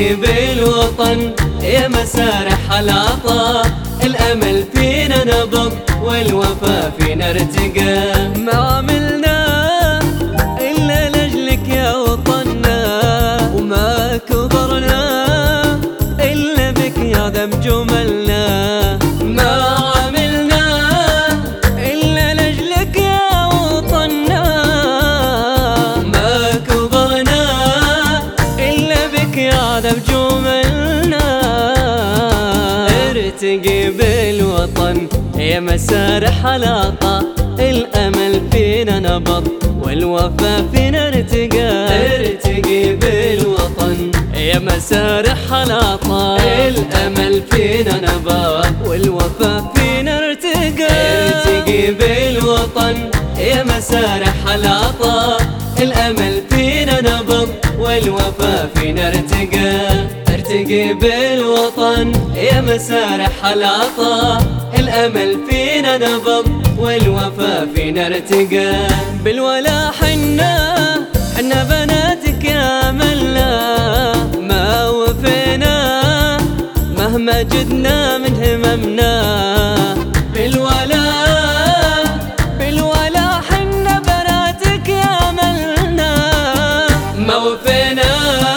ارتقي بالوطن يا مسارح العطاء، الأمل فينا نبض والوفا فينا ارتقى. ما عملنا إلا لأجلك يا وطننا، وما كبرنا إلا بك يعدم جملنا. ما عملنا إلا لأجلك يا وطننا، ما كبرنا إلا بك يعدم جملنا. ارتقي بالوطن يا مسارح العطاء، الأمل فينا نبض والوفا فينا ارتقى. ارتقي بالوطن يا مسارح العطاء، الأمل فينا نبض والوفا فينا ارتقى. ارتقي بالوطن يا مسارح العطاء، الأمل فينا نبض والوفا فينا ارتقى. ارتقي بالوطن يا مسارح العطاء، الأمل فينا نبض والوفا فينا ارتقى. بالولا حنا بناتك يا ملا، ما وفينا مهما جدنا من هممنا. بالولا حنا بناتك يا ملنا، ما وفينا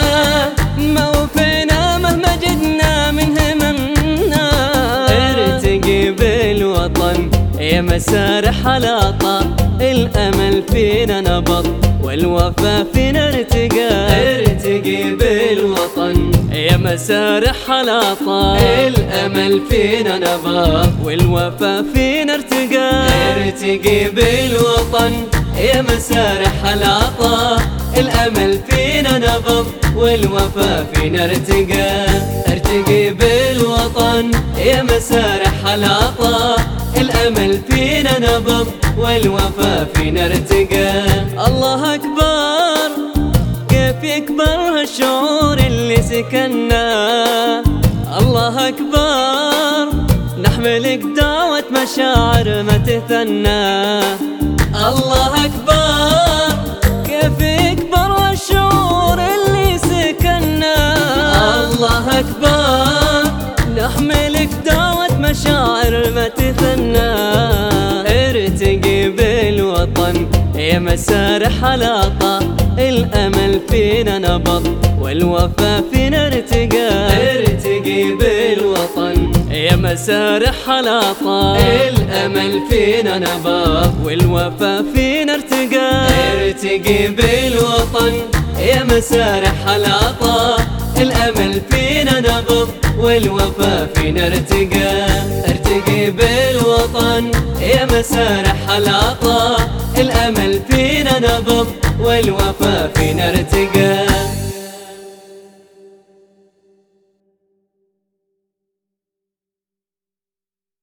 مهما جدنا من هممنا. ارتقي بالوطن يا مسارح العطاء، الأمل فينا نبض والوفا فينا ارتقى. ارتقي بالوطن يا مسارح العطاء، الأمل فينا نبض والوفا فينا ارتقى. ارتقي بالوطن يا مسارح العطاء، الأمل فينا نبض والوفا فينا ارتقى. ارتقي بالوطن يا مسارح العطاء، الأمل فينا نبض والوفا فينا ارتقى. الله أكبر كيف يكبر هالشعور اللي سكنا. الله أكبر نحملك دعوة مشاعر ما تثنى. الله أكبر كيف يكبر هالشعور اللي سكنا. الله أكبر نحملك دعوة مشاعر ما تثنى. ارتقي بالوطن يا مسارح العطاء، الأمل فينا نبض والوفا فينا ارتقى. ارتقي بالوطن يا مسارح العطاء، الأمل فينا نبض والوفا فينا ارتقى. ارتقي بالوطن يا مسارح العطاء، الأمل فينا نبض والوفا فينا ارتقى. ارتقي بالوطن يا مسارح العطاء، الأمل فينا نبض والوفا فينا ارتقى.